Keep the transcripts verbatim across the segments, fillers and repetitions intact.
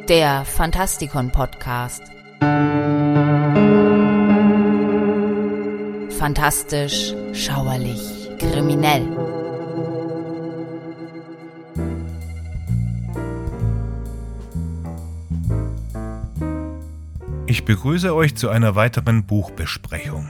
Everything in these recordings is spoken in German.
Der Fantastikon-Podcast. Fantastisch, schauerlich, kriminell. Ich begrüße euch zu einer weiteren Buchbesprechung.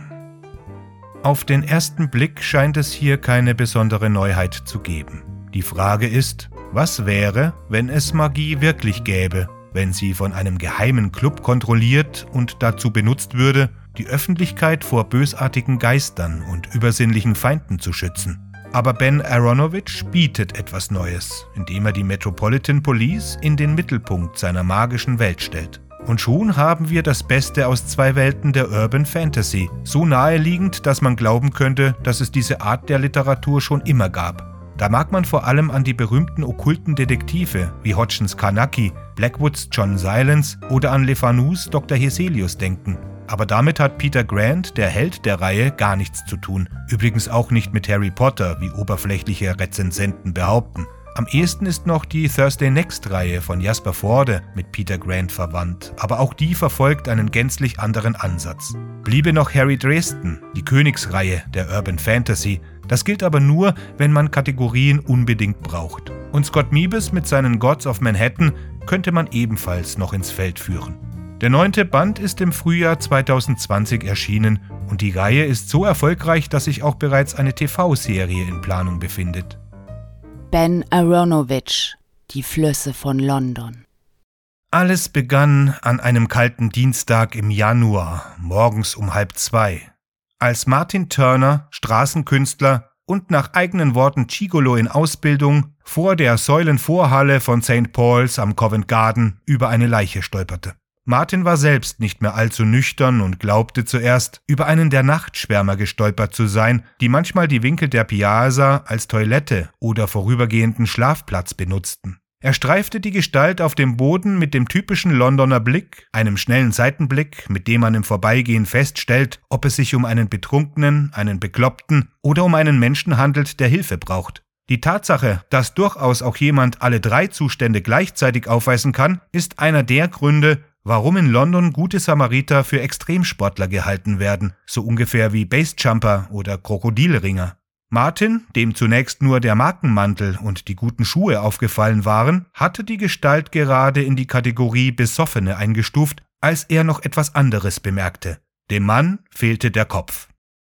Auf den ersten Blick scheint es hier keine besondere Neuheit zu geben. Die Frage ist, was wäre, wenn es Magie wirklich gäbe, wenn sie von einem geheimen Club kontrolliert und dazu benutzt würde, die Öffentlichkeit vor bösartigen Geistern und übersinnlichen Feinden zu schützen. Aber Ben Aaronovitch bietet etwas Neues, indem er die Metropolitan Police in den Mittelpunkt seiner magischen Welt stellt. Und schon haben wir das Beste aus zwei Welten der Urban Fantasy, so naheliegend, dass man glauben könnte, dass es diese Art der Literatur schon immer gab. Da mag man vor allem an die berühmten okkulten Detektive wie Hodgins Carnacki, Blackwoods John Silence oder an Le Fanus Doktor Heselius denken. Aber damit hat Peter Grant, der Held der Reihe, gar nichts zu tun. Übrigens auch nicht mit Harry Potter, wie oberflächliche Rezensenten behaupten. Am ehesten ist noch die Thursday Next-Reihe von Jasper Fforde mit Peter Grant verwandt, aber auch die verfolgt einen gänzlich anderen Ansatz. Bliebe noch Harry Dresden, die Königsreihe der Urban Fantasy. Das gilt aber nur, wenn man Kategorien unbedingt braucht. Und Scott Meebus mit seinen Gods of Manhattan könnte man ebenfalls noch ins Feld führen. Der neunte Band ist im Frühjahr zweitausendzwanzig erschienen und die Reihe ist so erfolgreich, dass sich auch bereits eine T V-Serie in Planung befindet. Ben Aaronovitch, die Flüsse von London. Alles begann an einem kalten Dienstag im Januar, morgens um halb zwei, als Martin Turner, Straßenkünstler und nach eigenen Worten Gigolo in Ausbildung, vor der Säulenvorhalle von Sankt Paul's am Covent Garden über eine Leiche stolperte. Martin war selbst nicht mehr allzu nüchtern und glaubte zuerst, über einen der Nachtschwärmer gestolpert zu sein, die manchmal die Winkel der Piazza als Toilette oder vorübergehenden Schlafplatz benutzten. Er streifte die Gestalt auf dem Boden mit dem typischen Londoner Blick, einem schnellen Seitenblick, mit dem man im Vorbeigehen feststellt, ob es sich um einen Betrunkenen, einen Bekloppten oder um einen Menschen handelt, der Hilfe braucht. Die Tatsache, dass durchaus auch jemand alle drei Zustände gleichzeitig aufweisen kann, ist einer der Gründe, warum in London gute Samariter für Extremsportler gehalten werden, so ungefähr wie Basejumper oder Krokodilringer. Martin, dem zunächst nur der Markenmantel und die guten Schuhe aufgefallen waren, hatte die Gestalt gerade in die Kategorie Besoffene eingestuft, als er noch etwas anderes bemerkte. Dem Mann fehlte der Kopf.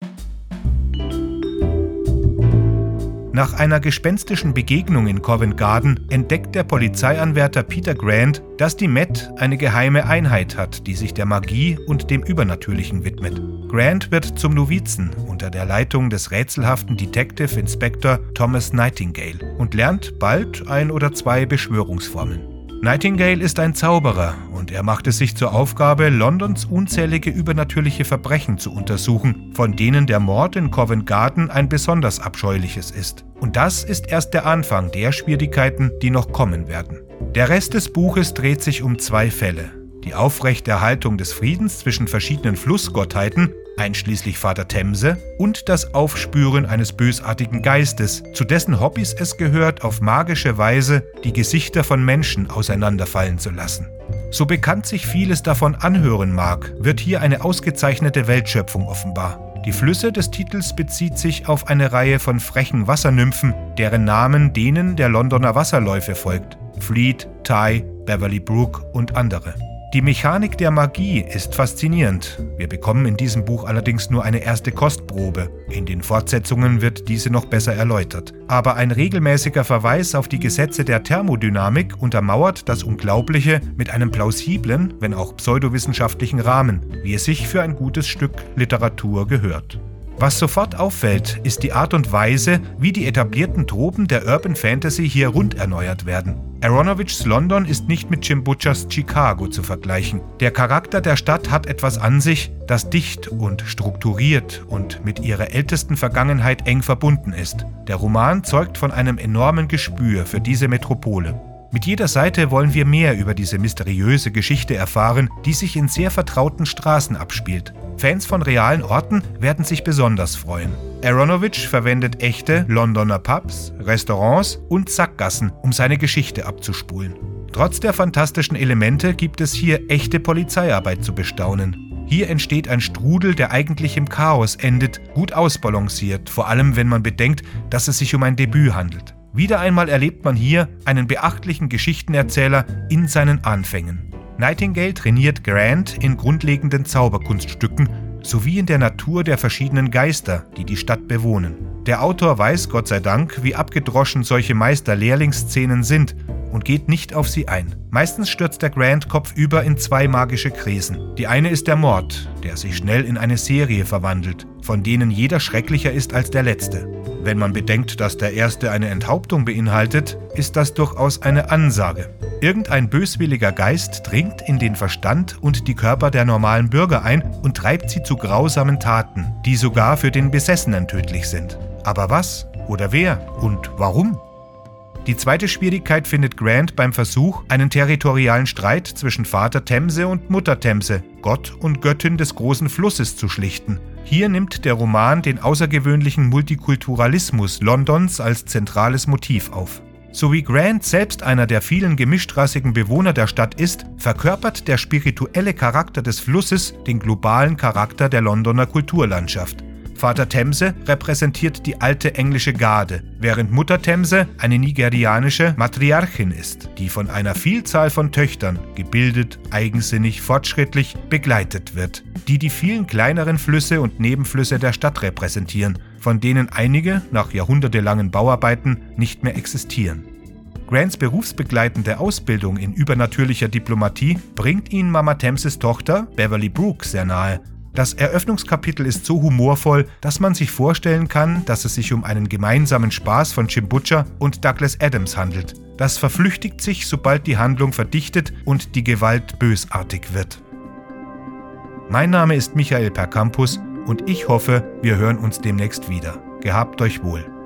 Nach einer gespenstischen Begegnung in Covent Garden entdeckt der Polizeianwärter Peter Grant, dass die Met eine geheime Einheit hat, die sich der Magie und dem Übernatürlichen widmet. Grant wird zum Novizen unter der Leitung des rätselhaften Detective Inspector Thomas Nightingale und lernt bald ein oder zwei Beschwörungsformeln. Nightingale ist ein Zauberer und er macht es sich zur Aufgabe, Londons unzählige übernatürliche Verbrechen zu untersuchen, von denen der Mord in Covent Garden ein besonders abscheuliches ist. Und das ist erst der Anfang der Schwierigkeiten, die noch kommen werden. Der Rest des Buches dreht sich um zwei Fälle: die Aufrechterhaltung des Friedens zwischen verschiedenen Flussgottheiten, einschließlich Vater Themse, und das Aufspüren eines bösartigen Geistes, zu dessen Hobbys es gehört, auf magische Weise die Gesichter von Menschen auseinanderfallen zu lassen. So bekannt sich vieles davon anhören mag, wird hier eine ausgezeichnete Weltschöpfung offenbar. Die Flüsse des Titels bezieht sich auf eine Reihe von frechen Wassernymphen, deren Namen denen der Londoner Wasserläufe folgt: Fleet, Tay, Beverly Brook und andere. Die Mechanik der Magie ist faszinierend. Wir bekommen in diesem Buch allerdings nur eine erste Kostprobe. In den Fortsetzungen wird diese noch besser erläutert. Aber ein regelmäßiger Verweis auf die Gesetze der Thermodynamik untermauert das Unglaubliche mit einem plausiblen, wenn auch pseudowissenschaftlichen Rahmen, wie es sich für ein gutes Stück Literatur gehört. Was sofort auffällt, ist die Art und Weise, wie die etablierten Tropen der Urban Fantasy hier rund erneuert werden. Aaronovitchs London ist nicht mit Jim Butchers Chicago zu vergleichen. Der Charakter der Stadt hat etwas an sich, das dicht und strukturiert und mit ihrer ältesten Vergangenheit eng verbunden ist. Der Roman zeugt von einem enormen Gespür für diese Metropole. Mit jeder Seite wollen wir mehr über diese mysteriöse Geschichte erfahren, die sich in sehr vertrauten Straßen abspielt. Fans von realen Orten werden sich besonders freuen. Aaronovitch verwendet echte Londoner Pubs, Restaurants und Sackgassen, um seine Geschichte abzuspulen. Trotz der fantastischen Elemente gibt es hier echte Polizeiarbeit zu bestaunen. Hier entsteht ein Strudel, der eigentlich im Chaos endet, gut ausbalanciert, vor allem wenn man bedenkt, dass es sich um ein Debüt handelt. Wieder einmal erlebt man hier einen beachtlichen Geschichtenerzähler in seinen Anfängen. Nightingale trainiert Grant in grundlegenden Zauberkunststücken sowie in der Natur der verschiedenen Geister, die die Stadt bewohnen. Der Autor weiß, Gott sei Dank, wie abgedroschen solche Meister-Lehrlingsszenen sind und geht nicht auf sie ein. Meistens stürzt der Grant kopfüber in zwei magische Krisen. Die eine ist der Mord, der sich schnell in eine Serie verwandelt, von denen jeder schrecklicher ist als der letzte. Wenn man bedenkt, dass der erste eine Enthauptung beinhaltet, ist das durchaus eine Ansage. Irgendein böswilliger Geist dringt in den Verstand und die Körper der normalen Bürger ein und treibt sie zu grausamen Taten, die sogar für den Besessenen tödlich sind. Aber was oder wer und warum? Die zweite Schwierigkeit findet Grant beim Versuch, einen territorialen Streit zwischen Vater Themse und Mutter Themse, Gott und Göttin des großen Flusses, zu schlichten. Hier nimmt der Roman den außergewöhnlichen Multikulturalismus Londons als zentrales Motiv auf. So wie Grant selbst einer der vielen gemischtrassigen Bewohner der Stadt ist, verkörpert der spirituelle Charakter des Flusses den globalen Charakter der Londoner Kulturlandschaft. Vater Themse repräsentiert die alte englische Garde, während Mutter Themse eine nigerianische Matriarchin ist, die von einer Vielzahl von Töchtern, gebildet, eigensinnig, fortschrittlich, begleitet wird, die die vielen kleineren Flüsse und Nebenflüsse der Stadt repräsentieren, von denen einige nach jahrhundertelangen Bauarbeiten nicht mehr existieren. Grants berufsbegleitende Ausbildung in übernatürlicher Diplomatie bringt ihn Mama Themses Tochter Beverly Brooke sehr nahe. Das Eröffnungskapitel ist so humorvoll, dass man sich vorstellen kann, dass es sich um einen gemeinsamen Spaß von Jim Butcher und Douglas Adams handelt. Das verflüchtigt sich, sobald die Handlung verdichtet und die Gewalt bösartig wird. Mein Name ist Michael Percampus und ich hoffe, wir hören uns demnächst wieder. Gehabt euch wohl.